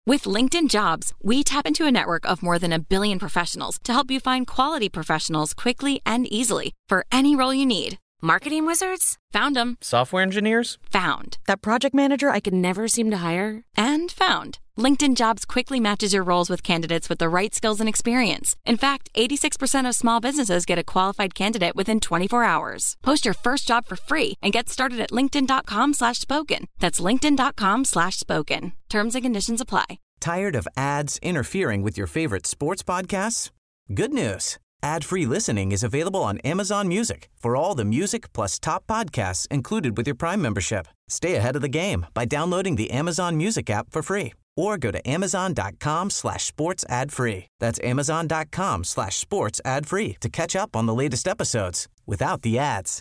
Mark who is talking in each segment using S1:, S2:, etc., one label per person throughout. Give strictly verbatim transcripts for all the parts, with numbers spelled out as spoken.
S1: With LinkedIn Jobs, we tap into a network of more than a billion professionals to help you find quality professionals quickly and easily for any role you need. Marketing wizards? Found them.
S2: Software engineers?
S1: Found. That project manager I could never seem to hire? And found. LinkedIn Jobs quickly matches your roles with candidates with the right skills and experience. In fact, eighty-six percent of small businesses get a qualified candidate within twenty-four hours. Post your first job for free and get started at linkedin.com slash spoken. That's linkedin.com slash spoken. Terms and conditions apply.
S3: Tired of ads interfering with your favorite sports podcasts? Good news. Ad-free listening is available on Amazon Music for all the music plus top podcasts included with your Prime membership. Stay ahead of the game by downloading the Amazon Music app for free or go to amazon.com slash sports ad free. That's amazon.com slash sports ad free to catch up on the latest episodes without the ads.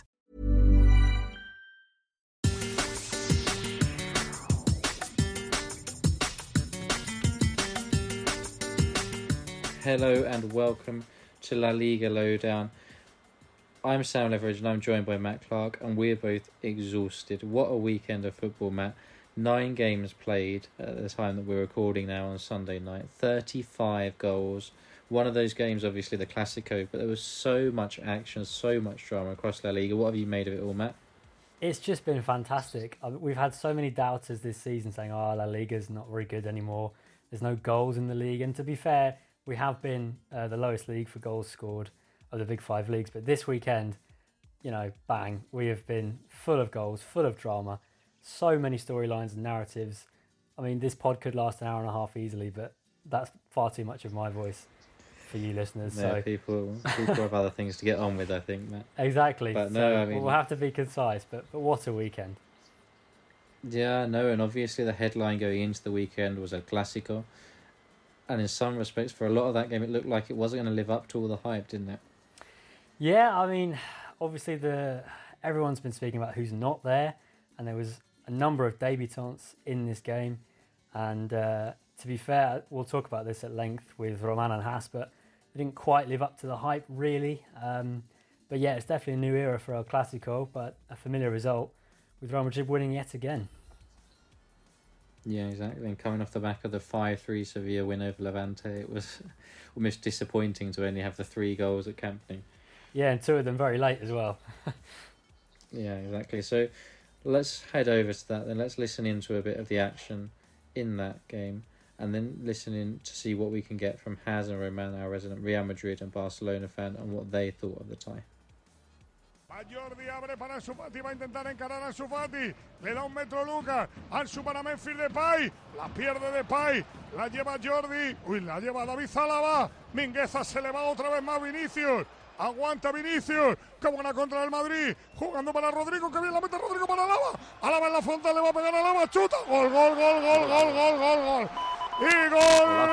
S4: Hello and welcome to La Liga Lowdown. I'm Sam Leveridge and I'm joined by Matt Clark, and we're both exhausted. What a weekend of football, Matt. Nine games played at the time that we're recording now on Sunday night. thirty-five goals. One of those games, obviously, the Clásico, but there was so much action, so much drama across La Liga. What have you made of it all, Matt?
S5: It's just been fantastic. We've had so many doubters this season saying, oh, La Liga's not very good anymore. There's no goals in the league. And to be fair, we have been uh, the lowest league for goals scored of the big five leagues. But this weekend, you know, bang, we have been full of goals, full of drama, so many storylines and narratives. I mean, this pod could last an hour and a half easily, but that's far too much of my voice for you listeners.
S4: Yeah,
S5: so
S4: people, people have other things to get on with, I think, Matt.
S5: Exactly.
S4: But
S5: so
S4: no, I mean,
S5: we'll have to be concise, but, but what a weekend.
S4: Yeah, no, and obviously the headline going into the weekend was El Clásico. And in some respects, for a lot of that game, it looked like it wasn't going to live up to all the hype, didn't it?
S5: Yeah, I mean, obviously the everyone's been speaking about who's not there, and there was a number of debutants in this game. And uh, to be fair, we'll talk about this at length with Roman and Haas, but they didn't quite live up to the hype, really. Um, but yeah, it's definitely a new era for El Clásico, but a familiar result with Real Madrid winning yet again.
S4: Yeah, exactly. And coming off the back of the five three Sevilla win over Levante, it was almost disappointing to only have the three goals at Camp Nou.
S5: Yeah, and two of them very late as well.
S4: Yeah, exactly. So let's head over to that then. Let's listen into a bit of the action in that game, and then listen in to see what we can get from Haz and Roman, our resident Real Madrid and Barcelona fan, and what they thought of the tie.
S6: Jordi abre para Ansu Fati, va a intentar encarar a Ansu Fati, le da un metro Lucas, Ansu para Memphis Depay, la pierde Depay, la lleva Jordi, uy, la lleva David Zalaba, Mingueza se le va otra vez más Vinicius, aguanta Vinicius, qué buena contra el Madrid, jugando para Rodrigo, que bien la mete Rodrigo para Alaba, Alaba en la frontal, le va a pegar a Alaba, chuta, gol, gol, gol, gol, gol, gol, gol, gol, y gol.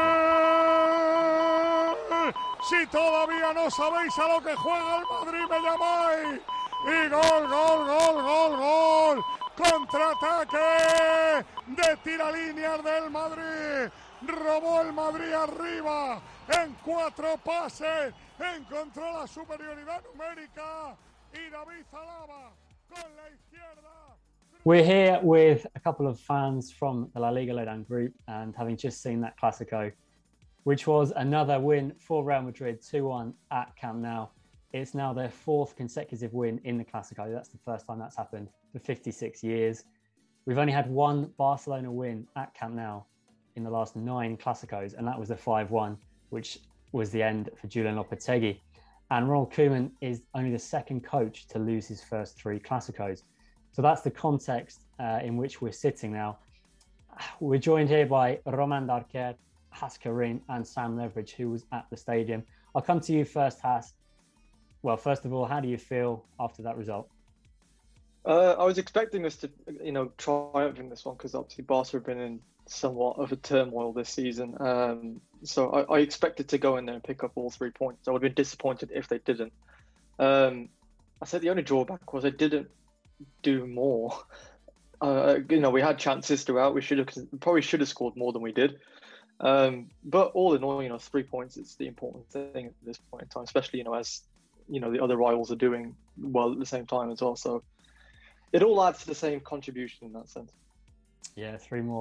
S6: Si todavía no sabéis a lo que juega el Madrid, me llamáis. Y gol, gol, gol, gol, gol. Contraataque de tiralíneas del Madrid. Robó el Madrid arriba en cuatro pases. Encontró la superioridad numérica. Y David Zalaba con la izquierda.
S5: We're here with a couple of fans from the La Liga Lowdown group, and having just seen that Clásico, which was another win for Real Madrid, two one at Camp Nou. It's now their fourth consecutive win in the Clásico. That's the first time that's happened for fifty-six years. We've only had one Barcelona win at Camp Nou in the last nine Clásicos, and that was the five one, which was the end for Julen Lopetegui. And Ronald Koeman is only the second coach to lose his first three Clásicos. So that's the context uh, in which we're sitting now. We're joined here by Roman Darquer, Haas Karim and Sam Leveridge, who was at the stadium. I'll come to you first, Haas. Well, first of all, how do you feel after that result?
S7: Uh, I was expecting us to, you know, triumph in this one because obviously Barca have been in somewhat of a turmoil this season. Um, so I, I expected to go in there and pick up all three points. I would have been disappointed if they didn't. Um, I said the only drawback was they didn't do more. Uh, you know, we had chances throughout. We should have probably should have scored more than we did. Um, but all in all, you know, three points is the important thing at this point in time, especially, you know, as, you know, the other rivals are doing well at the same time as well. So it all adds to the same contribution in that sense.
S5: Yeah, three more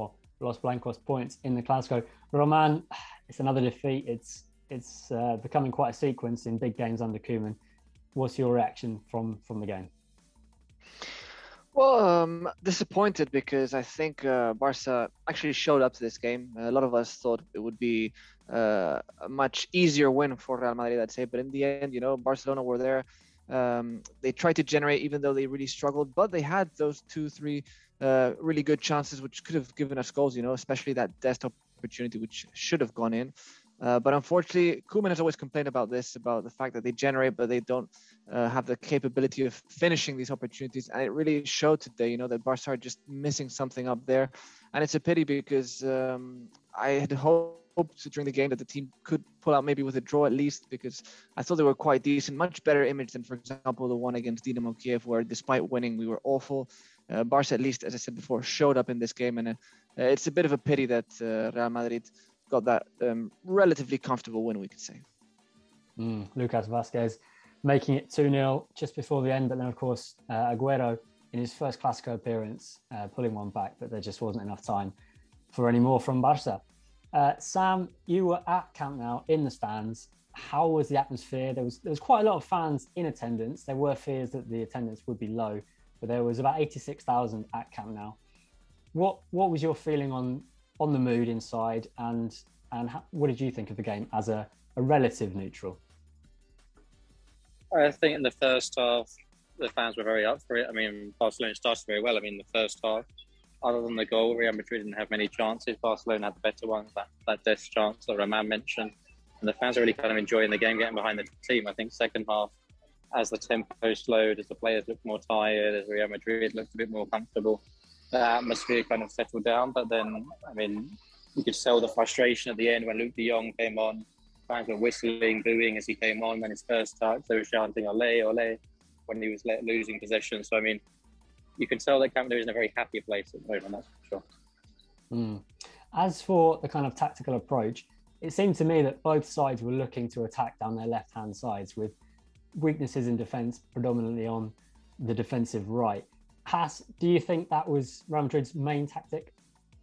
S5: Los Blancos points in the Clásico. Roman, it's another defeat. It's it's uh, becoming quite a sequence in big games under Koeman. What's your reaction from from the game?
S2: Well, um, disappointed because I think uh, Barca actually showed up to this game. A lot of us thought it would be uh, a much easier win for Real Madrid, I'd say. But in the end, you know, Barcelona were there. Um, they tried to generate, even though they really struggled. But they had those two, three uh, really good chances, which could have given us goals, you know, especially that Dest opportunity, which should have gone in. Uh, but unfortunately, Koeman has always complained about this, about the fact that they generate, but they don't uh, have the capability of finishing these opportunities. And it really showed today, you know, that Barca are just missing something up there. And it's a pity because um, I had hoped during the game that the team could pull out maybe with a draw at least, because I thought they were quite decent, much better image than, for example, the one against Dinamo Kiev, where despite winning, we were awful. Uh, Barca, at least, as I said before, showed up in this game. And uh, it's a bit of a pity that uh, Real Madrid got that um, relatively comfortable win, we could say.
S5: Mm, Lucas Vázquez making it two nil just before the end, but then of course uh, Agüero in his first Clásico appearance uh, pulling one back, but there just wasn't enough time for any more from Barca. Uh, Sam, you were at Camp Nou in the stands. How was the atmosphere? There was there was quite a lot of fans in attendance. There were fears that the attendance would be low, but there was about eighty-six thousand at Camp Nou. What what was your feeling on on the mood inside, and and how, what did you think of the game as a, a relative neutral?
S8: I think in the first half, the fans were very up for it. I mean, Barcelona started very well. I mean, the first half, other than the goal, Real Madrid didn't have many chances. Barcelona had the better ones, that, that Dest chance that Roman mentioned. And the fans are really kind of enjoying the game, getting behind the team. I think second half, as the tempo slowed, as the players looked more tired, as Real Madrid looked a bit more comfortable, the atmosphere kind of settled down. But then, I mean, you could tell the frustration at the end when Luke de Jong came on. Fans were whistling, booing as he came on. When his first touch, they were shouting "Ole, ole" when he was losing possession. So, I mean, you can tell that Camp Nou is in a very happy place at the moment, that's for sure.
S5: Mm. As for the kind of tactical approach, it seemed to me that both sides were looking to attack down their left-hand sides with weaknesses in defence predominantly on the defensive right. Has, do you think that was Real Madrid's main tactic?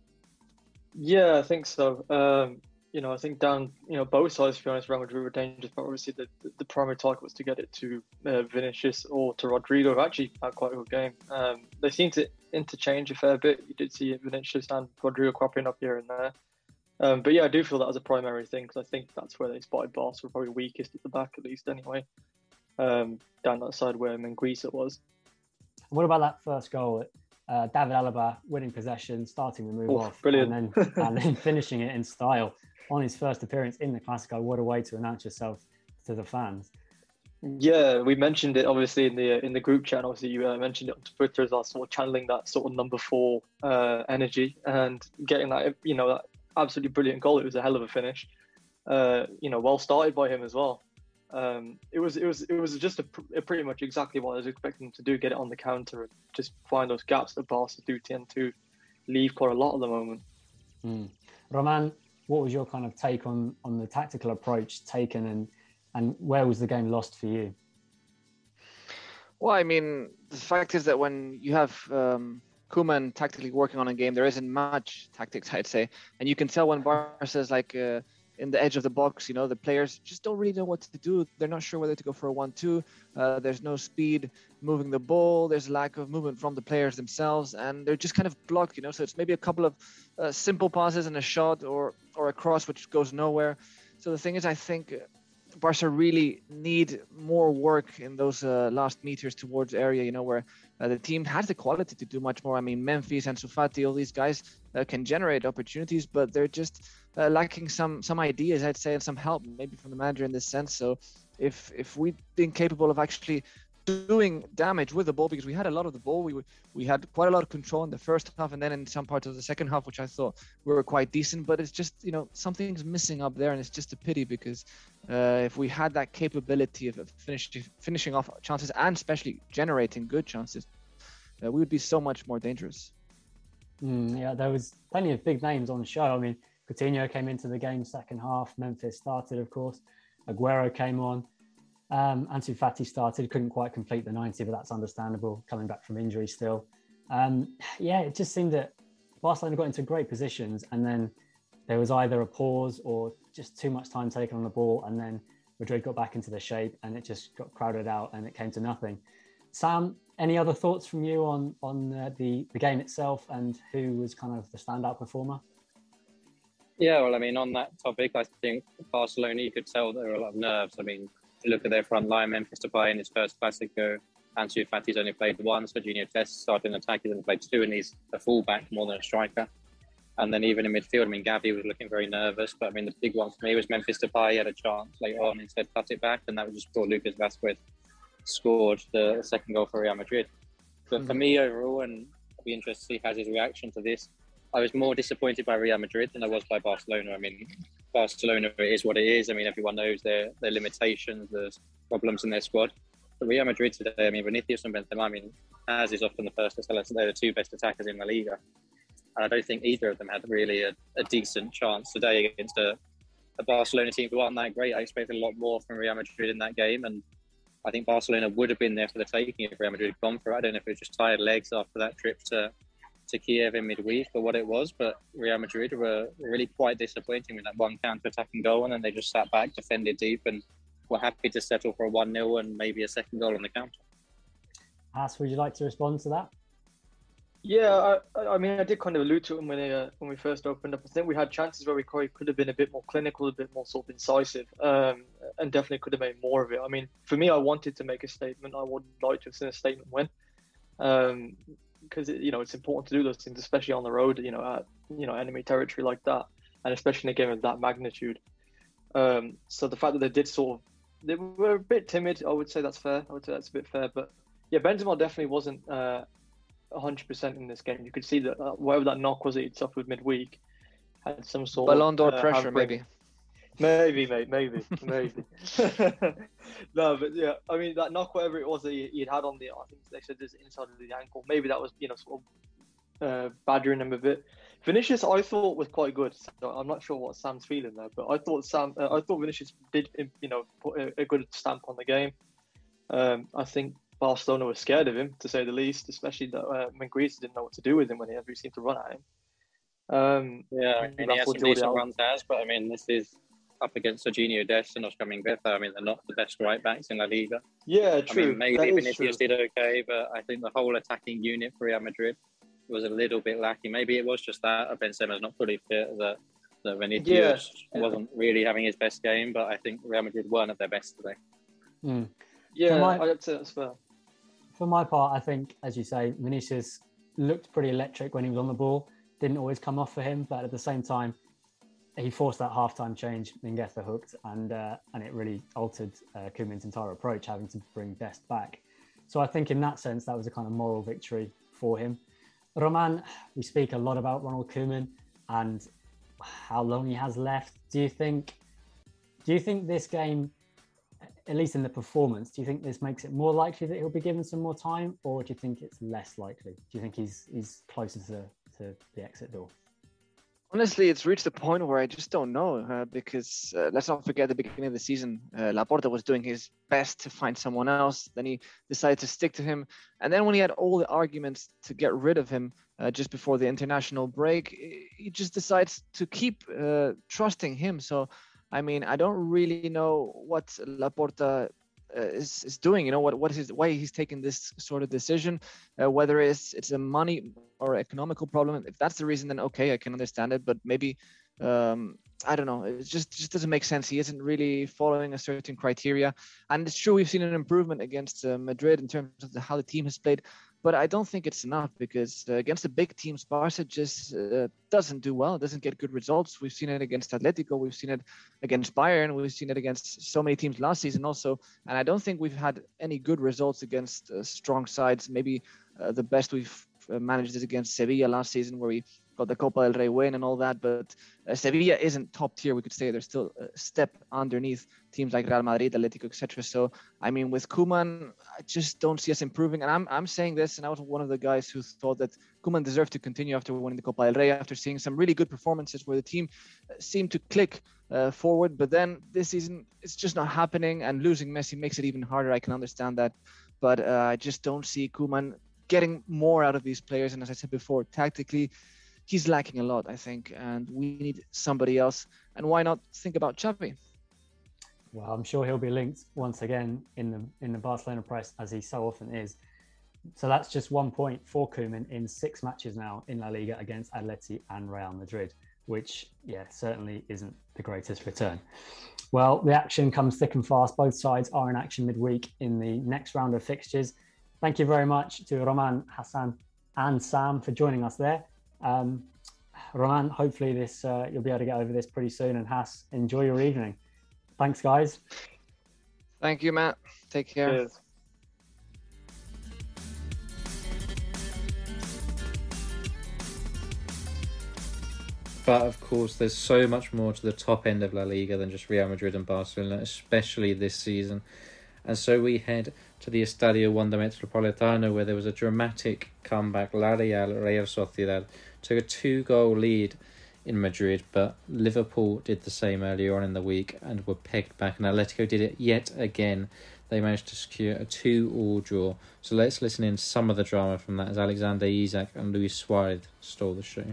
S7: Yeah, I think so. Um, you know, I think down, you know, both sides, to be honest, Real Madrid were dangerous, but obviously the, the, the primary target was to get it to uh, Vinicius or to Rodrigo, who actually had quite a good game. Um, they seemed to interchange a fair bit. You did see Vinicius and Rodrigo cropping up here and there. Um, but yeah, I do feel that was a primary thing, because I think that's where they spotted Barca were probably weakest at the back, at least anyway, um, down that side where Menguisa was.
S5: What about that first goal? Uh, David Alaba winning possession, starting the move
S7: oh,
S5: off,
S7: brilliant.
S5: and then and then finishing it in style on his first appearance in the Clásico. What a way to announce yourself to the fans.
S7: Yeah, we mentioned it obviously in the in the group chat. Obviously, you uh, mentioned it on Twitter as well, sort of channeling that sort of number four uh, energy and getting that, you know, that absolutely brilliant goal. It was a hell of a finish. Uh, you know, well started by him as well. Um, it was it was it was just a, a pretty much exactly what I was expecting him to do: get it on the counter and just find those gaps that Barca do tend to leave quite a lot at the moment.
S5: Mm. Roman, what was your kind of take on on the tactical approach taken, and and where was the game lost for you?
S2: Well, I mean, the fact is that when you have um, Koeman tactically working on a game, there isn't much tactics, I'd say, and you can tell when Barca is like. Uh, in the edge of the box, you know, the players just don't really know what to do. They're not sure whether to go for a one two. Uh, there's no speed moving the ball. There's a lack of movement from the players themselves, and they're just kind of blocked, you know. So it's maybe a couple of uh, simple passes and a shot or or a cross which goes nowhere. So the thing is, I think Barca really need more work in those uh, last meters towards area, you know, where uh, the team has the quality to do much more. I mean, Memphis and Ansu Fati, all these guys uh, can generate opportunities, but they're just uh, lacking some some ideas, I'd say, and some help maybe from the manager in this sense. So if if we'd been capable of actually doing damage with the ball, because we had a lot of the ball, we we had quite a lot of control in the first half, and then in some parts of the second half, which I thought we were quite decent. But it's just, you know, something's missing up there, and it's just a pity, because uh, if we had that capability of finishing finishing off chances and especially generating good chances, uh, we would be so much more dangerous.
S5: Mm, yeah, there was plenty of big names on the show. I mean, Coutinho came into the game second half. Memphis started, of course. Agüero came on. Um, Ansu Fati started, couldn't quite complete the ninety, but that's understandable, coming back from injury still. Um, yeah, it just seemed that Barcelona got into great positions, and then there was either a pause or just too much time taken on the ball, and then Madrid got back into the shape and it just got crowded out and it came to nothing. Sam, any other thoughts from you on on uh, the, the game itself and who was kind of the standout performer?
S8: Yeah, well, I mean, on that topic, I think Barcelona, you could tell there were a lot of nerves. I mean, you look at their front line, Memphis Depay in his first Clasico, Ansu Fati's only played once, Serginho Dest starting attack, he's only played two, and he's a fullback more than a striker. And then even in midfield, I mean, Gavi was looking very nervous, but I mean, the big one for me was Memphis Depay. He had a chance later on, instead cut it back, and that was just before Lucas Vázquez scored the second goal for Real Madrid. But for me overall, and I'll be interested to see how's his reaction to this, I was more disappointed by Real Madrid than I was by Barcelona. I mean, Barcelona is what it is. I mean, everyone knows their, their limitations, there's problems in their squad. But Real Madrid today, I mean, Vinicius and Benzema, I mean, as is often the first to tell us, they're the two best attackers in La Liga. And I don't think either of them had really a, a decent chance today against a, a Barcelona team who aren't that great. I expected a lot more from Real Madrid in that game. And I think Barcelona would have been there for the taking if Real Madrid had gone for it. I don't know if it was just tired legs after that trip to to Kiev in midweek or what it was, but Real Madrid were really quite disappointing with that one counter-attacking goal, and then they just sat back, defended deep, and were happy to settle for a one nil and maybe a second goal on the counter.
S5: As, would you like to respond to that?
S7: Yeah, I, I mean, I did kind of allude to it when, they, uh, when we first opened up. I think we had chances where we could have been a bit more clinical, a bit more sort of incisive, um, and definitely could have made more of it. I mean, for me, I wanted to make a statement. I would like to have seen a statement win. Um, because you know it's important to do those things, especially on the road, you know, at you know enemy territory like that, and especially in a game of that magnitude. Um, so the fact that they did sort of, they were a bit timid, I would say that's fair. I would say that's a bit fair, but yeah, Benzema definitely wasn't uh, one hundred percent in this game. You could see that uh, whatever that knock was that he'd suffered midweek had some sort
S2: Ballon
S7: of
S2: d'Or
S7: uh,
S2: pressure, maybe.
S7: Maybe, mate, maybe, maybe. No, but yeah, I mean, that knock, whatever it was that he, he'd had on the, I think they said this inside of the ankle, maybe that was, you know, sort of uh, badgering him a bit. Vinicius, I thought was quite good. So I'm not sure what Sam's feeling there, but I thought Sam, uh, I thought Vinicius did, you know, put a, a good stamp on the game. Um, I think Barcelona was scared of him, to say the least, especially that uh, Menguisa didn't know what to do with him when he every seemed to run at him. Um,
S8: yeah, I mean, he has some decent runs as, but I mean, this is up against Serginho Dest and Oscar Mingueza. I mean, they're not the best right backs in La Liga.
S7: Yeah, true.
S8: I mean, maybe Vinicius did okay, but I think the whole attacking unit for Real Madrid was a little bit lacking. Maybe it was just that Benzema's not fully fit, that, that Vinicius yeah. wasn't really having his best game, but I think Real Madrid weren't at their best today.
S5: Mm.
S7: Yeah, my, I'd say that's fair.
S5: For my part, I think, as you say, Vinicius looked pretty electric when he was on the ball. Didn't always come off for him, but at the same time, he forced that half-time change. Mingueza hooked, and uh, and it really altered uh, Koeman's entire approach, having to bring Dest back. So I think in that sense, that was a kind of moral victory for him. Roman, we speak a lot about Ronald Koeman and how long he has left. Do you think? Do you think this game, at least in the performance, do you think this makes it more likely that he'll be given some more time, or do you think it's less likely? Do you think he's he's closer to to the exit door?
S2: Honestly, it's reached a point where I just don't know uh, because uh, let's not forget the beginning of the season, uh, Laporta was doing his best to find someone else. Then he decided to stick to him. And then when he had all the arguments to get rid of him uh, just before the international break, he just decides to keep uh, trusting him. So, I mean, I don't really know what Laporta uh, is, is doing, you know, what, what is why he's taking this sort of decision, uh, whether it's, it's a money or economical problem. If that's the reason, then okay, I can understand it. But maybe, um, I don't know, it just, just doesn't make sense. He isn't really following a certain criteria. And it's true, we've seen an improvement against uh, Madrid in terms of the, how the team has played. But I don't think it's enough because uh, against the big teams, Barca just uh, doesn't do well, doesn't get good results. We've seen it against Atletico, we've seen it against Bayern, we've seen it against so many teams last season also. And I don't think we've had any good results against uh, strong sides. Maybe uh, the best we've uh, managed is against Sevilla last season, where we got the Copa del Rey win and all that. But uh, Sevilla isn't top tier, we could say. They're still a step underneath teams like Real Madrid, Atletico, et cetera. So, I mean, with Koeman, I just don't see us improving. And I'm I'm saying this, and I was one of the guys who thought that Koeman deserved to continue after winning the Copa del Rey, after seeing some really good performances where the team seemed to click uh, forward. But then this season, it's just not happening, and losing Messi makes it even harder. I can understand that. But uh, I just don't see Koeman getting more out of these players. And as I said before, tactically, he's lacking a lot, I think, and we need somebody else. And why not think about Xavi?
S5: Well, I'm sure he'll be linked once again in the in the Barcelona press, as he so often is. So that's just one point for Koeman in six matches now in La Liga against Atleti and Real Madrid, which, yeah, certainly isn't the greatest return. Well, the action comes thick and fast. Both sides are in action midweek in the next round of fixtures. Thank you very much to Roman, Hassan and Sam for joining us there. Um, Roman, hopefully this uh, you'll be able to get over this pretty soon. And Hass, enjoy your evening. Thanks, guys.
S2: Thank you, Matt. Take care.
S7: Cheers.
S4: But of course, there's so much more to the top end of La Liga than just Real Madrid and Barcelona, especially this season. And so we head to the Estadio Wanda Metropolitano, where there was a dramatic comeback. La Real, Real Sociedad took a two-goal lead in Madrid, but Liverpool did the same earlier on in the week and were pegged back, and Atletico did it yet again. They managed to secure a two-all draw. So let's listen in to some of the drama from that as Alexander Isak and Luis Suarez stole the show.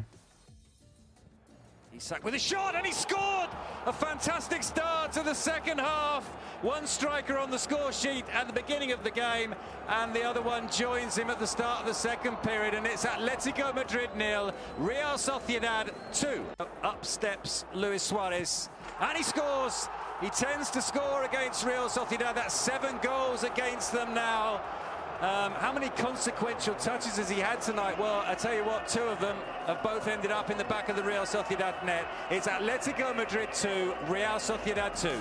S9: Isak with a shot, and he scored! A fantastic start to the second half. One striker on the score sheet at the beginning of the game, and the other one joins him at the start of the second period, and it's Atletico Madrid nil, Real Sociedad two. Up steps Luis Suarez, and he scores! He tends to score against Real Sociedad. That's seven goals against them now. Um, how many consequential touches has he had tonight? Well, I tell you what, two of them have both ended up in the back of the Real Sociedad net. It's Atletico Madrid two, Real Sociedad two.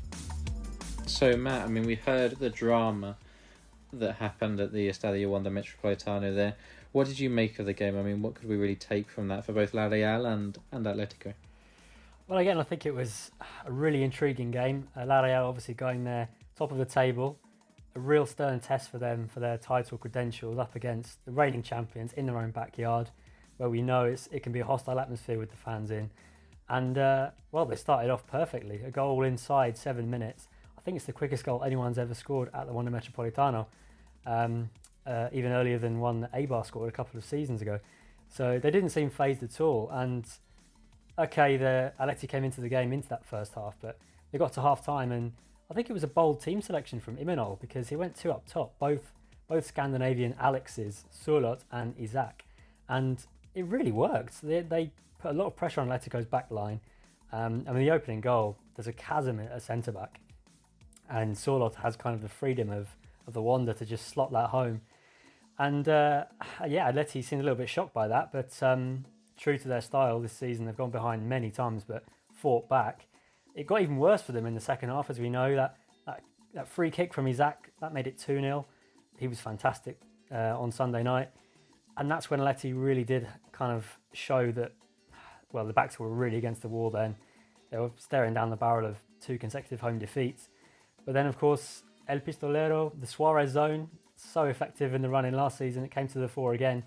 S4: So, Matt, I mean, we heard the drama that happened at the Estadio Wanda Metropolitano there. What did you make of the game? I mean, what could we really take from that for both La Real and, and Atletico?
S5: Well, again, I think it was a really intriguing game. Uh, La Real obviously going there, top of the table. A real stern test for them for their title credentials up against the reigning champions in their own backyard, where we know it's, it can be a hostile atmosphere with the fans in. And, uh, well, they started off perfectly. A goal inside seven minutes. I think it's the quickest goal anyone's ever scored at the Wanda Metropolitano, um, uh, even earlier than one that Eibar scored a couple of seasons ago. So they didn't seem phased at all. And, okay, the Atleti came into the game into that first half, but they got to half-time, and I think it was a bold team selection from Imanol, because he went two up top, both both Scandinavian Alexes, Surlot and Isak. And it really worked. They, they put a lot of pressure on Atletico's back line. Um, I mean, the opening goal, there's a chasm at centre-back. And Surlot has kind of the freedom of, of the Wanda to just slot that home. And uh, yeah, Atleti seemed a little bit shocked by that, but um, true to their style this season, they've gone behind many times, but fought back. It got even worse for them in the second half, as we know. That that, that free kick from Isak, that made it two nil. He was fantastic uh, on Sunday night. And that's when Atleti really did kind of show that, well, the backs were really against the wall then. They were staring down the barrel of two consecutive home defeats. But then, of course, El Pistolero, the Suarez zone, so effective in the run-in last season. It came to the fore again.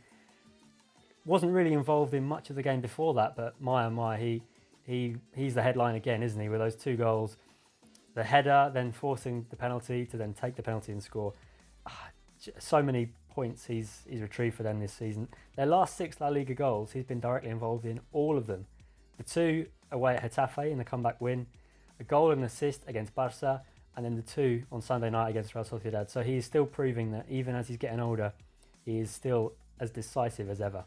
S5: Wasn't really involved in much of the game before that, but my oh my, he... He he's the headline again, isn't he, with those two goals. The header, then forcing the penalty to then take the penalty and score. Ah, so many points he's he's retrieved for them this season. Their last six La Liga goals, he's been directly involved in all of them. The two away at Getafe in the comeback win, a goal and an assist against Barca, and then the two on Sunday night against Real Sociedad. So he is still proving that even as he's getting older, he is still as decisive as ever.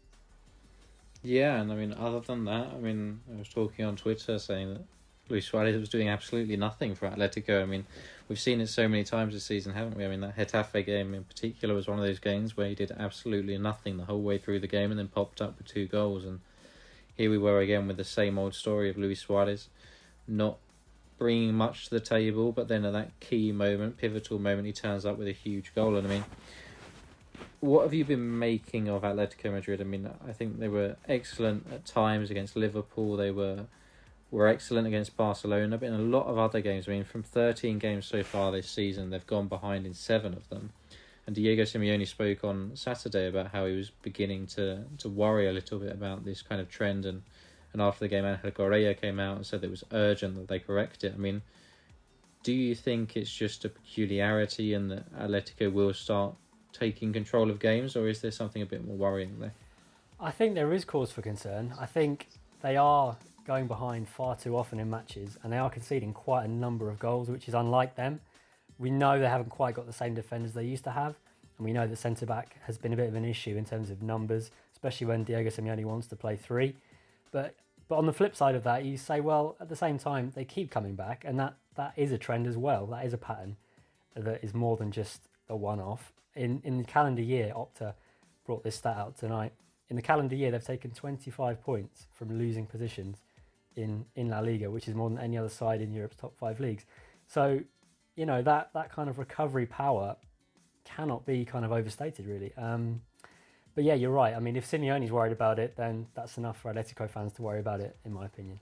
S4: Yeah, and I mean, other than that, I mean, I was talking on Twitter saying that Luis Suarez was doing absolutely nothing for Atletico. I mean, we've seen it so many times this season, haven't we? I mean, that Getafe game in particular was one of those games where he did absolutely nothing the whole way through the game and then popped up with two goals. And here we were again with the same old story of Luis Suarez not bringing much to the table, but then at that key moment, pivotal moment, he turns up with a huge goal. And I mean, what have you been making of Atletico Madrid? I mean, I think they were excellent at times against Liverpool. They were were excellent against Barcelona, but in a lot of other games, I mean, from thirteen games so far this season, they've gone behind in seven of them. And Diego Simeone spoke on Saturday about how he was beginning to, to worry a little bit about this kind of trend. And, and after the game, Angel Correa came out and said it was urgent that they correct it. I mean, do you think it's just a peculiarity and that Atletico will start taking control of games, or is there something a bit more worrying there?
S5: I think there is cause for concern. I think they are going behind far too often in matches, and they are conceding quite a number of goals, which is unlike them. We know they haven't quite got the same defenders they used to have, and we know that centre-back has been a bit of an issue in terms of numbers, especially when Diego Simeone wants to play three. But but on the flip side of that, you say, well, at the same time, they keep coming back, and that, that is a trend as well. That is a pattern that is more than just a one-off. In, in the calendar year, Opta brought this stat out tonight. In the calendar year, they've taken twenty-five points from losing positions in, in La Liga, which is more than any other side in Europe's top five leagues. So, you know, that, that kind of recovery power cannot be kind of overstated, really. Um, but yeah, you're right. I mean, if Simeone's worried about it, then that's enough for Atletico fans to worry about it, in my opinion.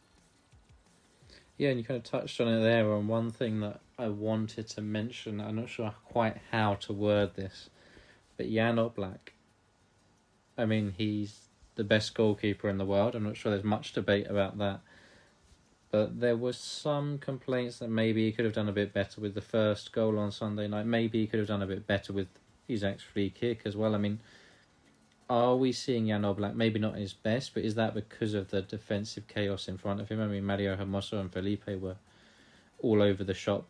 S4: Yeah, and you kind of touched on it there on one thing that I wanted to mention. I'm not sure quite how to word this, but Jan Oblak, I mean, he's the best goalkeeper in the world. I'm not sure there's much debate about that. But there was some complaints that maybe he could have done a bit better with the first goal on Sunday night. Maybe he could have done a bit better with Isak's free kick as well. I mean, are we seeing Jan Oblak maybe not his best, but is that because of the defensive chaos in front of him? I mean, Mario Hermoso and Felipe were all over the shop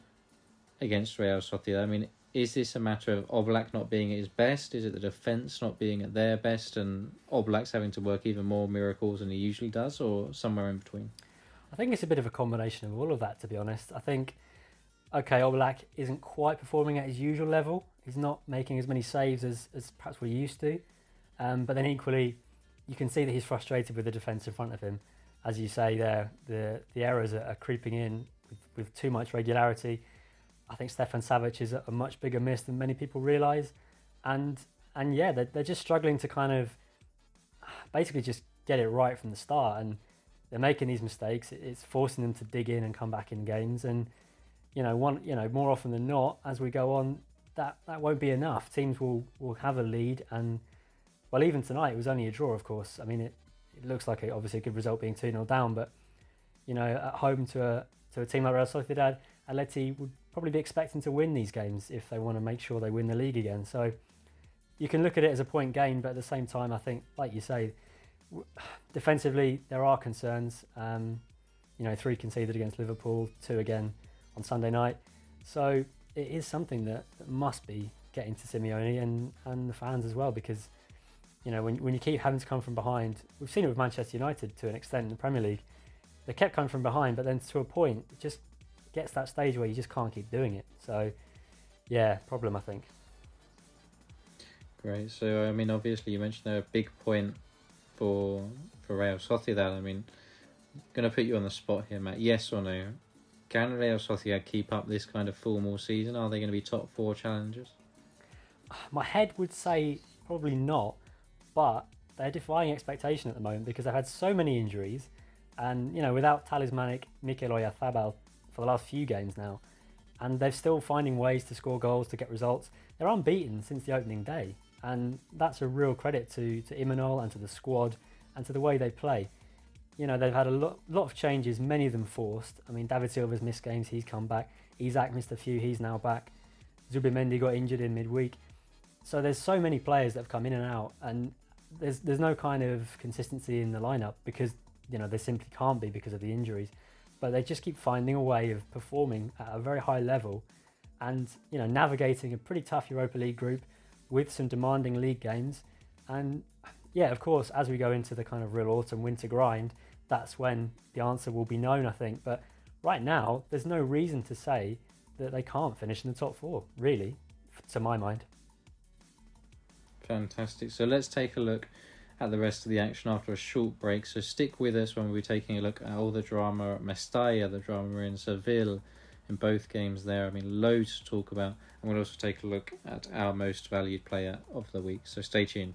S4: against Real Sociedad. I mean, is this a matter of Oblak not being at his best? Is it the defence not being at their best and Oblak's having to work even more miracles than he usually does, or somewhere in between?
S5: I think it's a bit of a combination of all of that, to be honest. I think, okay, Oblak isn't quite performing at his usual level. He's not making as many saves as, as perhaps we're used to. Um, but then equally, you can see that he's frustrated with the defence in front of him. As you say there, the, the errors are, are creeping in with, with too much regularity. I think Stefan Savic is a, a much bigger miss than many people realise. And and yeah, they're, they're just struggling to kind of basically just get it right from the start. And they're making these mistakes. It's forcing them to dig in and come back in games. And, you know, one, you know, more often than not, as we go on, that, that won't be enough. Teams will, will have a lead. And, well, even tonight, it was only a draw, of course. I mean, it, it looks like a, obviously a good result being two nil down. But, you know, at home to a, to a team like Real Sociedad, Atleti would probably be expecting to win these games if they want to make sure they win the league again. So you can look at it as a point gain, but at the same time, I think, like you say, w- defensively, there are concerns. Um, you know, three conceded against Liverpool, two again on Sunday night. So it is something that, that must be getting to Simeone and, and the fans as well, because, you know, when, when you keep having to come from behind, we've seen it with Manchester United to an extent in the Premier League. They kept coming from behind, but then to a point, it just gets that stage where you just can't keep doing it. So, yeah, problem, I think.
S4: Great. So, I mean, obviously, you mentioned a big point for for Real Sociedad. I mean, I'm going to put you on the spot here, Matt. Yes or no? Can Real Sociedad keep up this kind of form all season? Are they going to be top four challengers?
S5: My head would say probably not, but they're defying expectation at the moment because they've had so many injuries. And, you know, without talismanic Mikel Oyarzabal for the last few games now, and they're still finding ways to score goals, to get results. They're unbeaten since the opening day, and that's a real credit to to Imanol and to the squad and to the way they play. You know, they've had a lot, lot of changes, many of them forced. I mean, David Silva's missed games, he's come back. Isak missed a few, he's now back. Zubimendi got injured in midweek. So there's so many players that have come in and out, and there's there's no kind of consistency in the lineup because, you know, there simply can't be because of the injuries. But they just keep finding a way of performing at a very high level and, you know, navigating a pretty tough Europa League group with some demanding league games. And yeah, of course, as we go into the kind of real autumn winter grind, that's when the answer will be known, I think. But right now, there's no reason to say that they can't finish in the top four, really, to my mind.
S4: Fantastic. So let's take a look at the rest of the action after a short break. So stick with us when we'll be taking a look at all the drama at Mestalla, the drama in Seville, in both games there. I mean, loads to talk about. And we'll also take a look at our most valued player of the week. So stay tuned.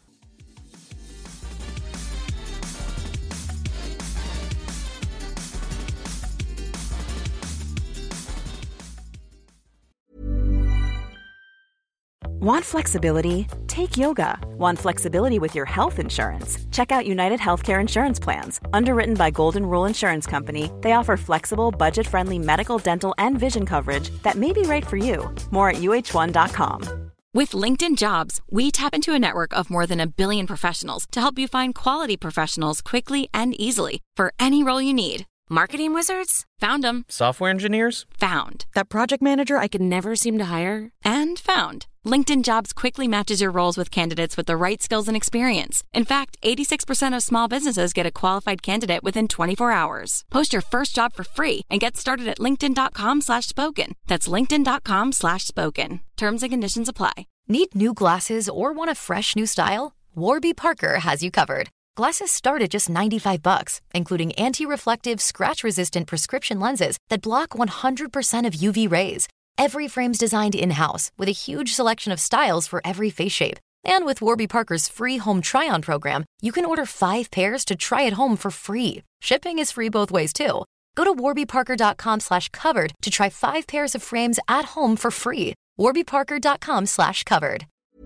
S10: Want flexibility? Take yoga. Want flexibility with your health insurance? Check out United Healthcare Insurance Plans. Underwritten by Golden Rule Insurance Company, they offer flexible, budget-friendly medical, dental, and vision coverage that may be right for you. More at U H one dot com.
S1: With LinkedIn Jobs, we tap into a network of more than a billion professionals to help you find quality professionals quickly and easily for any role you need. Marketing wizards? Found them.
S3: Software engineers?
S1: Found. That project manager I could never seem to hire? And found. LinkedIn Jobs quickly matches your roles with candidates with the right skills and experience. In fact, eighty-six percent of small businesses get a qualified candidate within twenty-four hours. Post your first job for free and get started at linkedin.com slash spoken. That's linkedin.com slash spoken. Terms and conditions apply.
S11: Need new glasses or want a fresh new style? Warby Parker has you covered. Glasses start at just ninety-five bucks, including anti-reflective, scratch-resistant prescription lenses that block one hundred percent of U V rays. Every frame's designed in-house with a huge selection of styles for every face shape. And with Warby Parker's free home try-on program, you can order five pairs to try at home for free. Shipping is free both ways, too. Go to warbyparker.com slash covered to try five pairs of frames at home for free. warbyparker.com slash covered.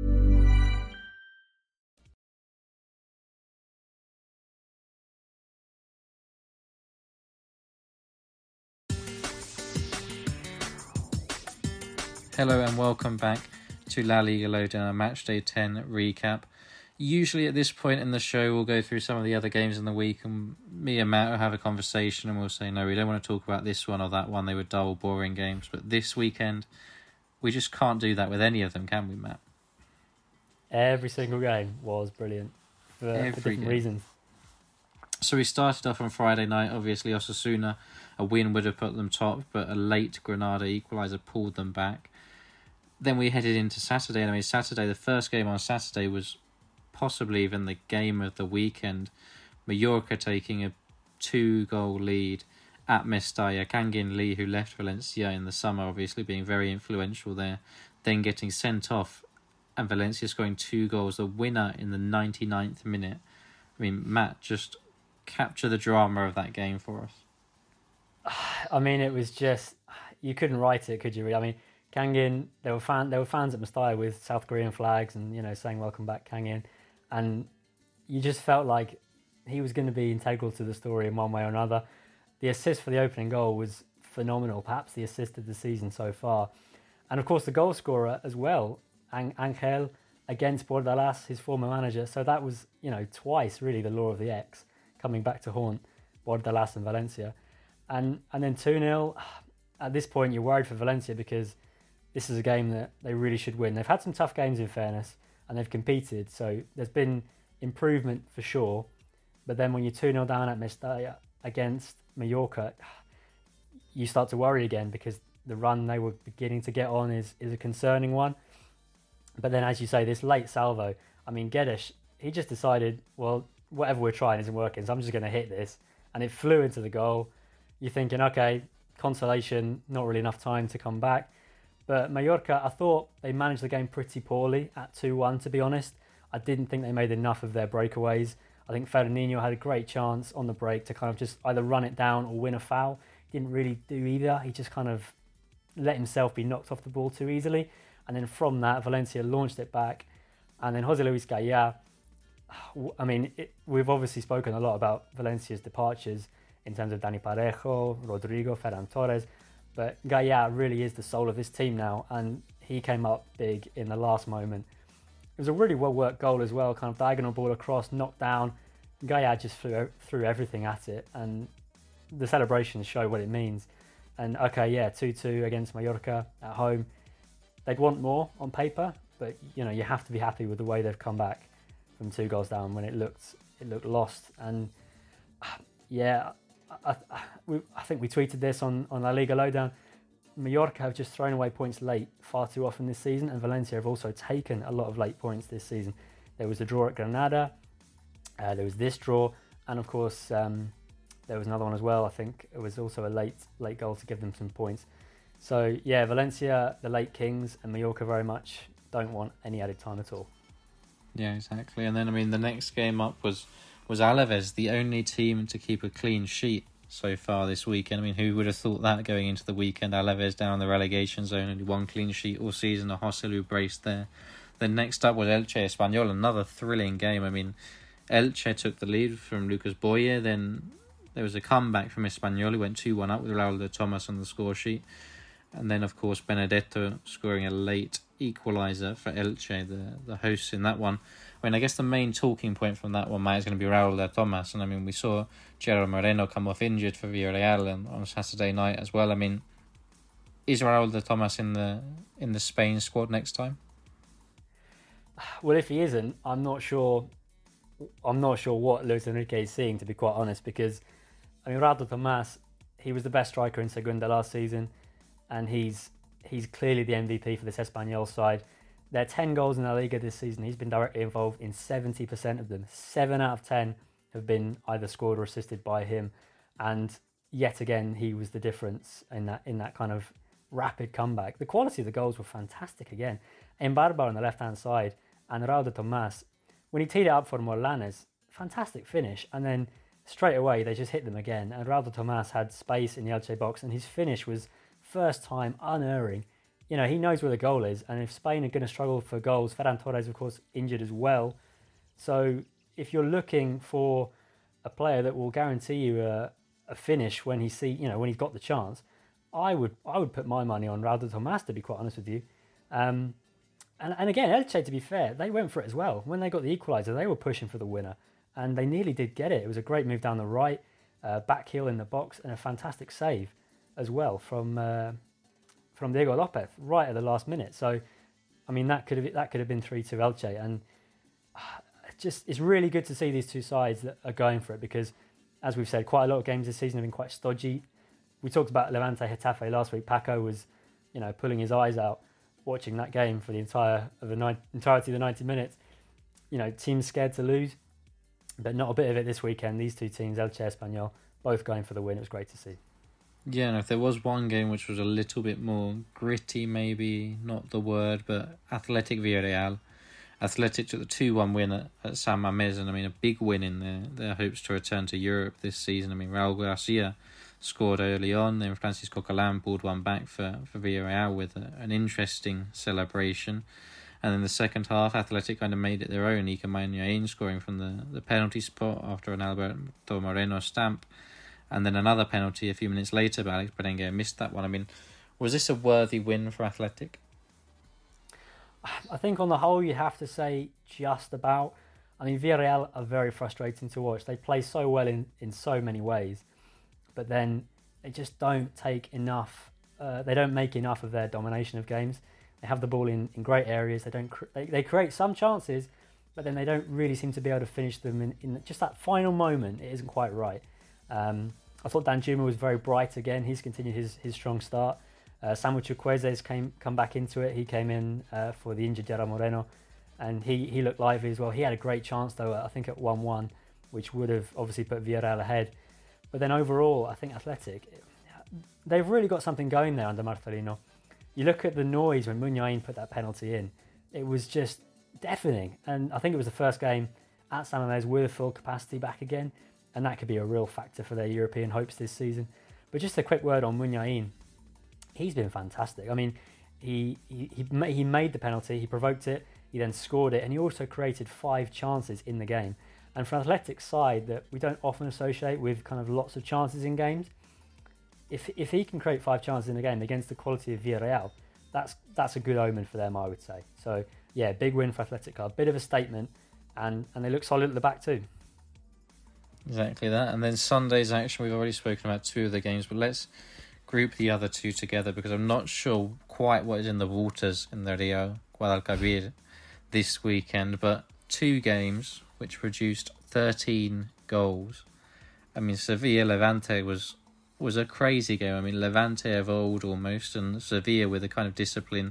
S4: Hello and welcome back to La Liga Lowdown, a Matchday ten recap. Usually at this point in the show we'll go through some of the other games in the week and me and Matt will have a conversation and we'll say no, we don't want to talk about this one or that one, they were dull, boring games. But this weekend we just can't do that with any of them, can we, Matt?
S5: Every single game was brilliant for, for different
S4: game.
S5: reasons.
S4: So we started off on Friday night, obviously Osasuna, a win would have put them top, but a late Granada equaliser pulled them back. Then we headed into Saturday, and I mean Saturday, the first game on Saturday was possibly even the game of the weekend. Mallorca taking a two-goal lead at Mestalla. Kangin Lee, who left Valencia in the summer, obviously being very influential there, then getting sent off, and Valencia scoring two goals, the winner in the ninety-ninth minute. I mean, Matt, just capture the drama of that game for us.
S5: I mean, it was just, you couldn't write it, could you really? I mean, Kangin, there were fan, there were fans at Mestalla with South Korean flags and, you know, saying welcome back Kangin, and you just felt like he was going to be integral to the story in one way or another. The assist for the opening goal was phenomenal, perhaps the assist of the season so far, and of course the goal scorer as well, Angel, against Bordalas, his former manager. So that was, you know, twice really the law of the X coming back to haunt Bordalas and Valencia, and and then two nil. At this point, you're worried for Valencia because this is a game that they really should win. They've had some tough games in fairness, and they've competed, so there's been improvement for sure. But then when you're two nil down at Mestalla against Mallorca, you start to worry again because the run they were beginning to get on is, is a concerning one. But then, as you say, this late salvo, I mean, Guedes, he just decided, well, whatever we're trying isn't working, so I'm just going to hit this. And it flew into the goal. You're thinking, okay, consolation, not really enough time to come back. But Mallorca, I thought they managed the game pretty poorly at two one, to be honest. I didn't think they made enough of their breakaways. I think Fernandinho had a great chance on the break to kind of just either run it down or win a foul. Didn't really do either. He just kind of let himself be knocked off the ball too easily. And then from that, Valencia launched it back. And then Jose Luis Gaya, I mean, it, we've obviously spoken a lot about Valencia's departures in terms of Dani Parejo, Rodrigo, Ferran Torres. But Gaya really is the soul of this team now, and he came up big in the last moment. It was a really well-worked goal as well, kind of diagonal ball across, knocked down. Gaya just threw, threw everything at it, and the celebrations show what it means. And okay, yeah, two two against Mallorca at home. They'd want more on paper, but you know, you have to be happy with the way they've come back from two goals down when it looked it looked lost. And yeah, I, I, we, I think we tweeted this on, on La Liga Lowdown. Mallorca have just thrown away points late far too often this season, and Valencia have also taken a lot of late points this season. There was a draw at Granada, uh, there was this draw, and of course um, there was another one as well. I think it was also a late late goal to give them some points. So yeah, Valencia, the late kings, and Mallorca very much don't want any added time at all.
S4: Yeah, exactly. And then I mean the next game up was was Alaves, the only team to keep a clean sheet so far this weekend. I mean, who would have thought that going into the weekend? Alaves down in the relegation zone, only one clean sheet all season, a Joselu brace there. Then next up was Elche Espanyol, another thrilling game. I mean, Elche took the lead from Lucas Boye, then there was a comeback from Espanyol, who went two one up with Raul de Thomas on the score sheet. And then, of course, Benedetto scoring a late equaliser for Elche, the, the hosts in that one. I mean, I guess the main talking point from that one, Matt, is going to be Raúl de Tomás. And I mean, we saw Gerard Moreno come off injured for Villarreal on, on Saturday night as well. I mean, is Raúl de Tomás in the in the Spain squad next time?
S5: Well, if he isn't, I'm not sure. I'm not sure what Luis Enrique is seeing, to be quite honest, because I mean, Raúl de Tomás, he was the best striker in Segunda last season, and he's he's clearly the M V P for this Espanyol side. There are ten goals in La Liga this season. He's been directly involved in seventy percent of them. Seven out of ten have been either scored or assisted by him, and yet again, he was the difference in that in that kind of rapid comeback. The quality of the goals were fantastic again. Embarba on the left-hand side and Raúl de Tomás, when he teed it up for Morlanes, fantastic finish, and then straight away they just hit them again, and Raúl de Tomás had space in the Elche box, and his finish was first time unerring. You know, he knows where the goal is, and if Spain are going to struggle for goals, Ferran Torres, of course, injured as well. So if you're looking for a player that will guarantee you a, a finish when he see, you know, when he's got the chance, I would I would put my money on Raúl de Tomás, to be quite honest with you. Um, and, and again, Elche, to be fair, they went for it as well. When they got the equaliser, they were pushing for the winner, and they nearly did get it. It was a great move down the right, uh, back heel in the box, and a fantastic save as well from uh, from Diego Lopez right at the last minute. So, I mean, that could have that could have been three two Elche, and uh, just it's really good to see these two sides that are going for it, because, as we've said, quite a lot of games this season have been quite stodgy. We talked about Levante Getafe last week. Paco was, you know, pulling his eyes out watching that game for the entire of the ni- entirety of the ninety minutes. You know, teams scared to lose, but not a bit of it this weekend. These two teams, Elche, Espanyol, both going for the win. It was great to see.
S4: Yeah, and if there was one game which was a little bit more gritty, maybe not the word, but Athletic Villarreal. Athletic took the two one win at, at San Mamés, and I mean a big win in their, their hopes to return to Europe this season. I mean, Raúl Garcia scored early on, then Francisco Calán pulled one back for, for Villarreal with a, an interesting celebration. And in the second half, Athletic kind of made it their own. Iker Muniain scoring from the, the penalty spot after an Alberto Moreno stamp. And then another penalty a few minutes later, but Alex Berenguer missed that one. I mean, was this a worthy win for Athletic?
S5: I think on the whole, you have to say just about. I mean, Villarreal are very frustrating to watch. They play so well in, in so many ways, but then they just don't take enough. Uh, they don't make enough of their domination of games. They have the ball in, in great areas. They don't. Cr- they, they create some chances, but then they don't really seem to be able to finish them in, in just that final moment. It isn't quite right. Um, I thought Danjuma was very bright again. He's continued his, his strong start. Uh, Samuel Chukwueze's came come back into it. He came in uh, for the injured Gerard Moreno, and he, he looked lively as well. He had a great chance though, I think at one one, which would have obviously put Villarreal ahead. But then overall, I think Athletic, they've really got something going there under Marcelino. You look at the noise when Muniain put that penalty in. It was just deafening. And I think it was the first game at San Mamés with full capacity back again. And that could be a real factor for their European hopes this season. But just a quick word on Muniain. He's been fantastic. I mean, he, he he he made the penalty, he provoked it, he then scored it, and he also created five chances in the game. And for an Athletic side that we don't often associate with kind of lots of chances in games, if if he can create five chances in a game against the quality of Villarreal, that's that's a good omen for them, I would say. So yeah, big win for Athletic, a bit of a statement, and and they look solid at the back too.
S4: Exactly that. And then Sunday's action, we've already spoken about two of the games, but let's group the other two together, because I'm not sure quite what is in the waters in the Rio Guadalquivir this weekend, but two games which produced thirteen goals. I mean, Sevilla Levante was was a crazy game. I mean, Levante of old almost, and Sevilla with the kind of discipline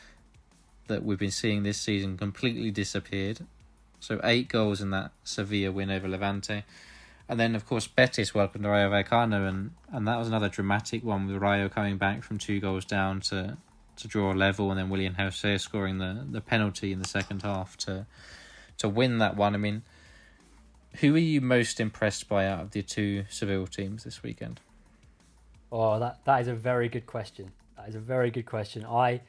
S4: that we've been seeing this season completely disappeared. So eight goals in that Sevilla win over Levante. And then, of course, Betis welcomed Rayo Vallecano, and, and that was another dramatic one, with Rayo coming back from two goals down to, to draw a level, and then William José scoring the, the penalty in the second half to to win that one. I mean, who are you most impressed by out of the two Seville teams this weekend?
S5: Oh, that, that is a very good question. That is a very good question. I,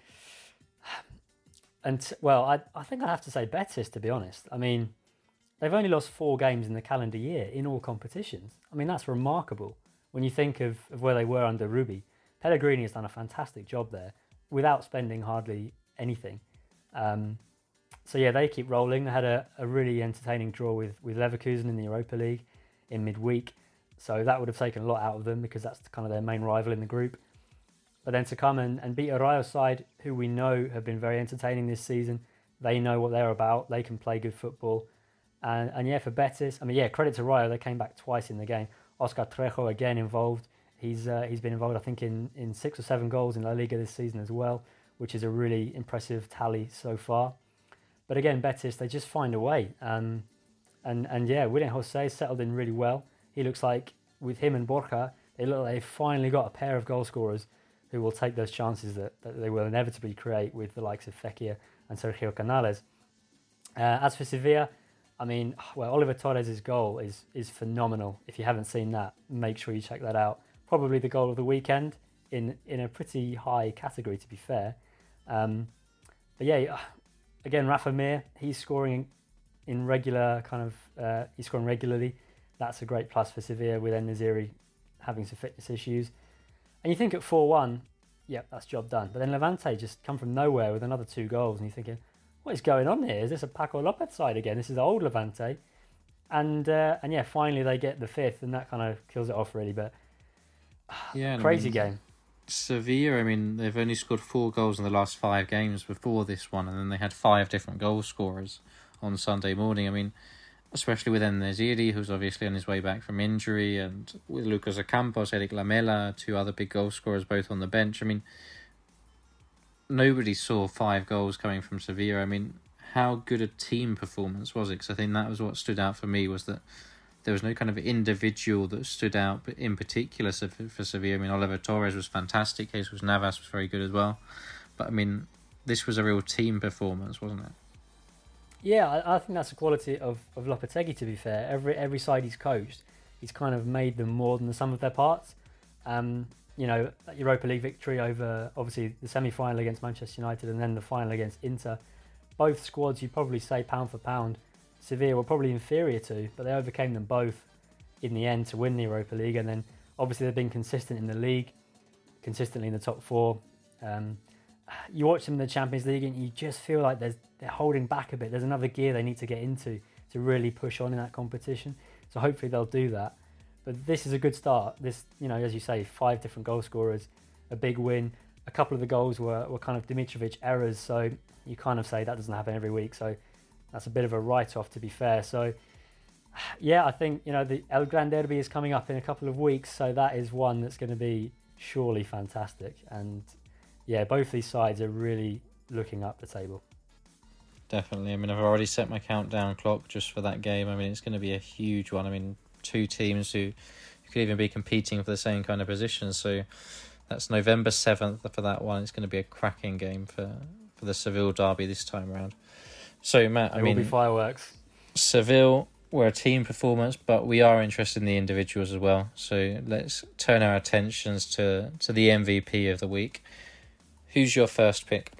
S5: and well, I I think I'd have to say Betis, to be honest. I mean, they've only lost four games in the calendar year in all competitions. I mean, that's remarkable when you think of, of where they were under Rubi. Pellegrini has done a fantastic job there without spending hardly anything. Um, so yeah, they keep rolling. They had a, a really entertaining draw with, with Leverkusen in the Europa League in midweek. So that would have taken a lot out of them because that's kind of their main rival in the group. But then to come and, and beat a Rayo side who we know have been very entertaining this season, they know what they're about. They can play good football. And, and yeah, for Betis, I mean, yeah, credit to Rayo. They came back twice in the game. Oscar Trejo again involved. He's uh, he's been involved, I think, in, in six or seven goals in La Liga this season as well, which is a really impressive tally so far. But again, Betis, they just find a way. Um, and, and yeah, William Jose settled in really well. He looks like with him and Borja, they look like they've finally got a pair of goal scorers who will take those chances that, that they will inevitably create with the likes of Fekir and Sergio Canales. Uh, as for Sevilla, I mean, well, Oliver Torres' goal is is phenomenal. If you haven't seen that, make sure you check that out. Probably the goal of the weekend in, in a pretty high category, to be fair. Um, but yeah, again, Rafa Mir, he's scoring in regular kind of, uh, he's scoring regularly. That's a great plus for Sevilla with En-Nesyri having some fitness issues. And you think at four one, yeah, that's job done. But then Levante just come from nowhere with another two goals. And you're thinking, what is going on here? Is this a Paco Lopez side again? This is the old Levante. And uh, and yeah, finally they get the fifth and that kind of kills it off really. But
S4: yeah,
S5: crazy
S4: I mean,
S5: game.
S4: Sevilla, I mean, they've only scored four goals in the last five games before this one. And then they had five different goal scorers on Sunday morning. I mean, especially with En-Nesyri, who's obviously on his way back from injury, and with Lucas Ocampos, Eric Lamela, two other big goal scorers both on the bench. I mean, nobody saw five goals coming from Sevilla. I mean, how good a team performance was it? Because I think that was what stood out for me, was that there was no kind of individual that stood out in particular for Sevilla. I mean, Oliver Torres was fantastic. Jesus Navas was very good as well. But I mean, this was a real team performance, wasn't it?
S5: Yeah, I, I think that's the quality of, of Lopetegui, to be fair. Every every side he's coached, he's kind of made them more than the sum of their parts. Um, you know, that Europa League victory over, obviously, the semi-final against Manchester United and then the final against Inter. Both squads, you'd probably say pound for pound, Sevilla were probably inferior to, but they overcame them both in the end to win the Europa League. And then, obviously, they've been consistent in the league, consistently in the top four. Um, you watch them in the Champions League and you just feel like there's they're holding back a bit. There's another gear they need to get into to really push on in that competition. So hopefully they'll do that. But this is a good start. This, you know, as you say, five different goal scorers, a big win. A couple of the goals were, were kind of Dimitrovic errors. So you kind of say that doesn't happen every week. So that's a bit of a write-off, to be fair. So yeah, I think, you know, the El Gran Derby is coming up in a couple of weeks. So that is one that's going to be surely fantastic. And yeah, both these sides are really looking up the table.
S4: Definitely. I mean, I've already set my countdown clock just for that game. I mean, it's going to be a huge one. I mean, two teams who, who could even be competing for the same kind of positions. So that's November seventh for that one. It's going to be a cracking game for, for the Seville derby this time around. So, Matt,
S5: there
S4: I mean,
S5: will be fireworks.
S4: Seville, we're a team performance, but we are interested in the individuals as well. So let's turn our attentions to, to the M V P of the week. Who's your first pick?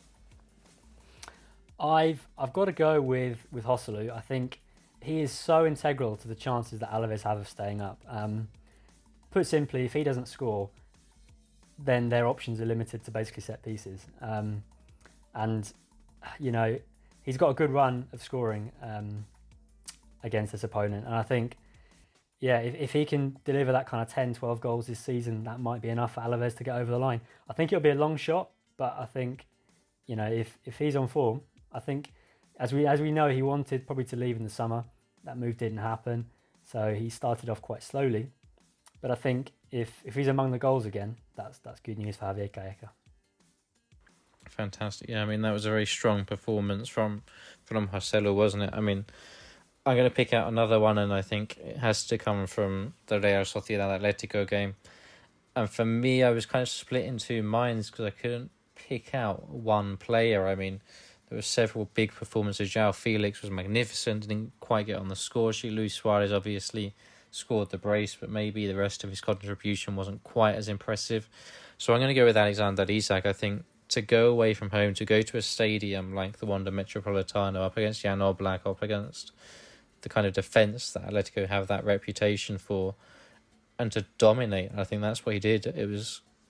S5: I've I've got to go with, with Joselu. I think he is so integral to the chances that Alaves have of staying up. Um, put simply, if he doesn't score, then their options are limited to basically set pieces. Um, and, you know, he's got a good run of scoring um, against this opponent. And I think, yeah, if, if he can deliver that kind of ten, twelve goals this season, that might be enough for Alaves to get over the line. I think it'll be a long shot, but I think, you know, if, if he's on form, I think, as we as we know, he wanted probably to leave in the summer. That move didn't happen, so he started off quite slowly. But I think if if he's among the goals again, that's that's good news for Javier Calleja.
S4: Fantastic. Yeah, I mean, that was a very strong performance from from Joselu, wasn't it? I mean, I'm going to pick out another one, and I think it has to come from the Real Sociedad Atletico game. And for me, I was kind of split in two minds because I couldn't pick out one player. I mean, there were several big performances. João Felix was magnificent, didn't quite get on the score sheet. Luis Suarez obviously scored the brace, but maybe the rest of his contribution wasn't quite as impressive. So I'm going to go with Alexander Isak. I think to go away from home, to go to a stadium like the Wanda Metropolitano, up against Jan Oblak, up against the kind of defence that Atletico have that reputation for, and to dominate, I think that's what he did. It was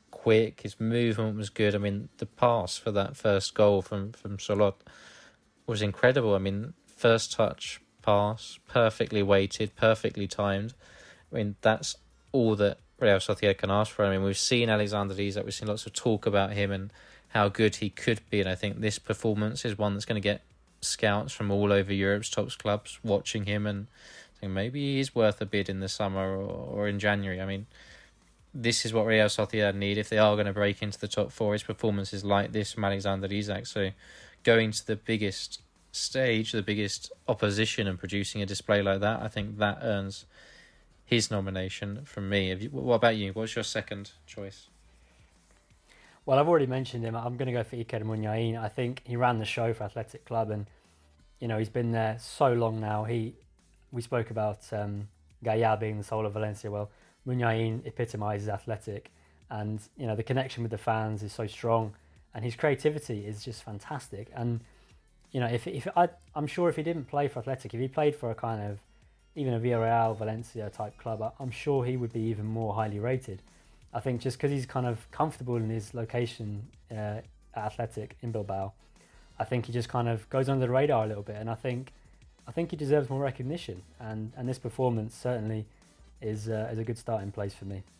S4: quick. His movement was good. I mean, the pass for that first goal from, from Solot was incredible. I mean, first touch pass, perfectly weighted, perfectly timed. I mean, that's all that Real Sociedad can ask for. I mean, we've seen Alexander Isak, we've seen lots of talk about him and how good he could be, and I think this performance is one that's going to get scouts from all over Europe's top clubs watching him and saying maybe he's worth a bid in the summer or, or in January. I mean, this is what Real Sociedad need if they are going to break into the top four. His performances like this from Alexander Isak. So going to the biggest stage, the biggest opposition, and producing a display like that, I think that earns his nomination from me. Have you, what about you? What's your second choice?
S5: Well, I've already mentioned him. I'm going to go for Iker Muniain. I think he ran the show for Athletic Club, and you know he's been there so long now. He, we spoke about um, Gaya being the soul of Valencia. Well, Muniain epitomises Athletic, and you know the connection with the fans is so strong, and his creativity is just fantastic. And you know, if if I, I'm sure if he didn't play for Athletic, if he played for a kind of even a Villarreal, Valencia type club, I'm sure he would be even more highly rated. I think just because he's kind of comfortable in his location uh, at Athletic in Bilbao, I think he just kind of goes under the radar a little bit, and I think I think he deserves more recognition. And, and this performance certainly is uh, is a good starting place for me.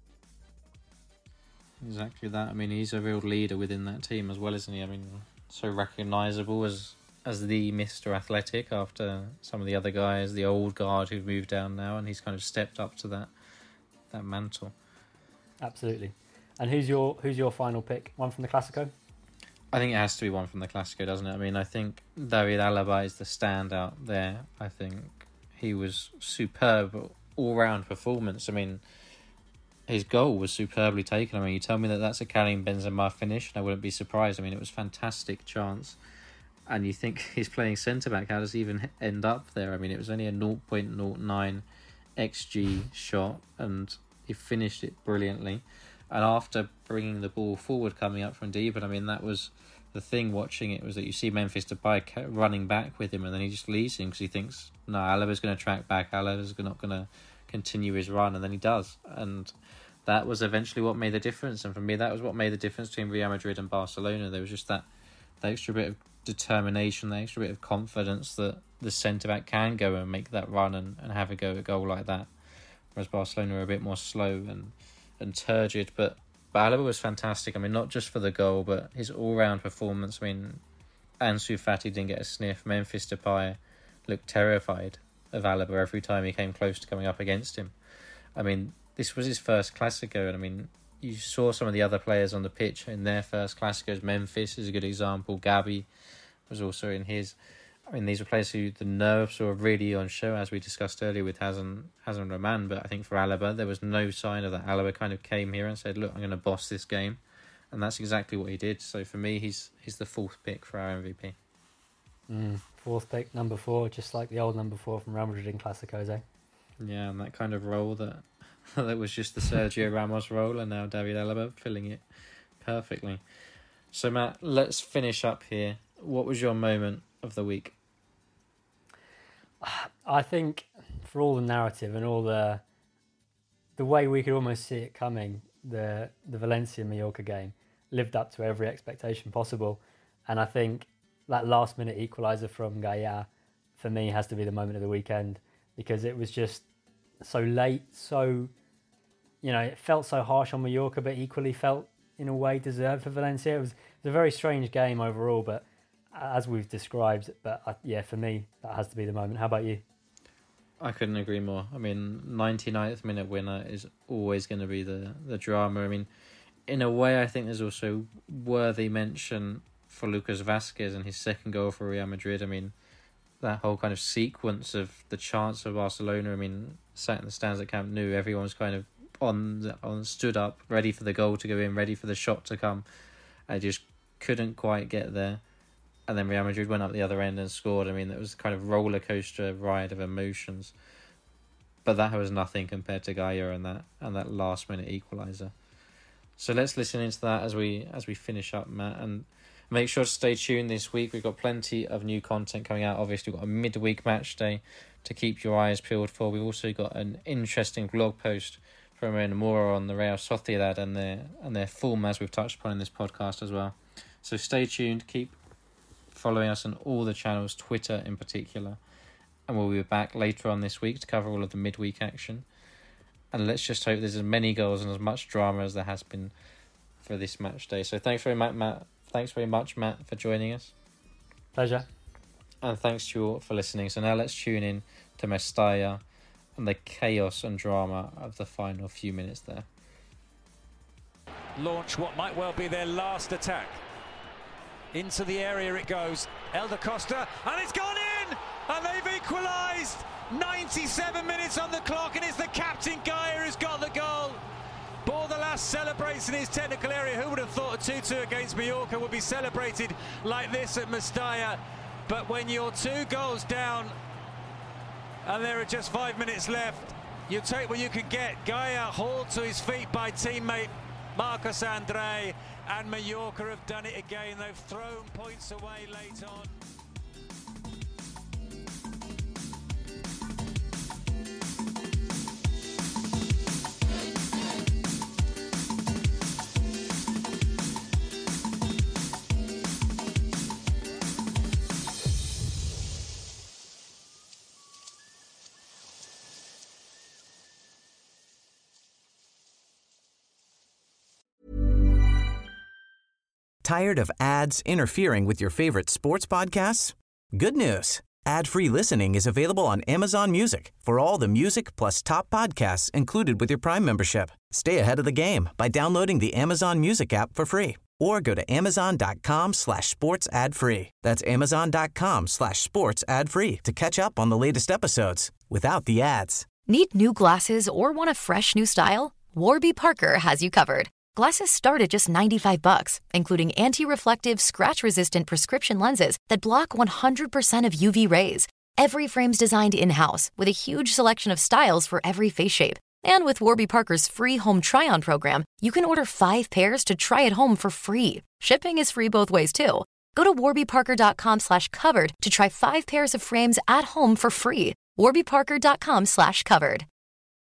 S4: Exactly that. I mean, he's a real leader within that team as well, isn't he? I mean, so recognisable as as the Mister Athletic after some of the other guys, the old guard who've moved down now, and he's kind of stepped up to that that mantle.
S5: Absolutely. And who's your who's your final pick? One from the Clásico?
S4: I think it has to be one from the Clásico, doesn't it? I mean, I think David Alaba is the standout there. I think he was superb all-round performance. I mean, his goal was superbly taken. I mean, you tell me that that's a Karim Benzema finish, and I wouldn't be surprised. I mean, it was a fantastic chance. And you think he's playing centre-back, how does he even end up there? I mean, it was only a zero point zero nine X G shot, and he finished it brilliantly. And after bringing the ball forward, coming up from deep, and I mean, that was the thing watching it, was that you see Memphis Depay running back with him, and then he just leaves him because he thinks, no, Alaba's going to track back, Alaba's not going to continue his run, and then he does. And that was eventually what made the difference. And for me, that was what made the difference between Real Madrid and Barcelona. There was just that, that extra bit of determination, that extra bit of confidence that the centre-back can go and make that run and, and have a go at a goal like that. Whereas Barcelona were a bit more slow and, and turgid. But, but Alaba was fantastic. I mean, not just for the goal, but his all-round performance. I mean, Ansu Fati didn't get a sniff. Memphis Depay looked terrified of Alaba every time he came close to coming up against him. I mean, this was his first Clásico, and I mean, you saw some of the other players on the pitch in their first Clásicos. Memphis is a good example. Gavi was also in his. I mean, these were players who the nerves were really on show, as we discussed earlier with Hazan, Hazan Rahman. But I think for Alaba, there was no sign of that. Alaba kind of came here and said, look, I'm going to boss this game. And that's exactly what he did. So for me, he's he's the fourth pick for our M V P.
S5: Mm, fourth pick, number four, just like the old number four from Real Madrid in Clásicos, eh?
S4: Yeah, and that kind of role that that was just the Sergio Ramos role, and now David Alaba filling it perfectly. So Matt, let's finish up here. What was your moment of the week?
S5: I think for all the narrative and all the the way we could almost see it coming, the the Valencia-Mallorca game lived up to every expectation possible. And I think that last minute equaliser from Gaya, for me, has to be the moment of the weekend, because it was just so late, so, you know, it felt so harsh on Mallorca, but equally felt in a way deserved for Valencia. It was, it was a very strange game overall, but as we've described, but uh, yeah, for me, that has to be the moment. How about you?
S4: I couldn't agree more. I mean, ninety-ninth minute winner is always going to be the, the drama. I mean, in a way, I think there's also worthy mention for Lucas Vázquez and his second goal for Real Madrid. I mean, that whole kind of sequence of the chance of Barcelona. I mean, sat in the stands at Camp Nou, everyone's kind of on, on stood up, ready for the goal to go in, ready for the shot to come. I just couldn't quite get there. And then Real Madrid went up the other end and scored. I mean, it was kind of roller coaster ride of emotions. But that was nothing compared to Gaya and that and that last minute equaliser. So let's listen into that as we as we finish up, Matt. And make sure to stay tuned this week. We've got plenty of new content coming out. Obviously, we've got a midweek match day to keep your eyes peeled for. We've also got an interesting blog post from more on the Real Sociedad and their and their form, as we've touched upon in this podcast as well. So stay tuned, keep following us on all the channels, Twitter in particular, and we'll be back later on this week to cover all of the midweek action. And let's just hope there's as many goals and as much drama as there has been for this match day. So thanks very much, Matt. Thanks very much, Matt, for joining us.
S5: Pleasure.
S4: And thanks to you all for listening. So now let's tune in to Mestalla and the chaos and drama of the final few minutes there.
S9: Launch what might well be their last attack. Into the area it goes. Elder Costa, and it's gone in! And they've equalised! ninety-seven minutes on the clock, and it's the captain Gaia who's got the goal. Bordalas celebrates in his technical area. Who would have thought a two two against Mallorca would be celebrated like this at Mestalla? But when you're two goals down and there are just five minutes left, you take what you can get. Gaia hauled to his feet by teammate Marcos Andre, and Mallorca have done it again. They've thrown points away late on.
S3: Tired of ads interfering with your favorite sports podcasts? Good news. Ad-free listening is available on Amazon Music for all the music plus top podcasts included with your Prime membership. Stay ahead of the game by downloading the Amazon Music app for free or go to amazon.com slash sports ad free. That's amazon.com slash sports ad free to catch up on the latest episodes without the ads.
S11: Need new glasses or want a fresh new style? Warby Parker has you covered. Glasses start at just ninety-five bucks, including anti-reflective, scratch-resistant prescription lenses that block one hundred percent of U V rays. Every frame's designed in-house with a huge selection of styles for every face shape. And with Warby Parker's free home try-on program, you can order five pairs to try at home for free. Shipping is free both ways, too. Go to warbyparker.com slash covered to try five pairs of frames at home for free. warbyparker.com slash covered.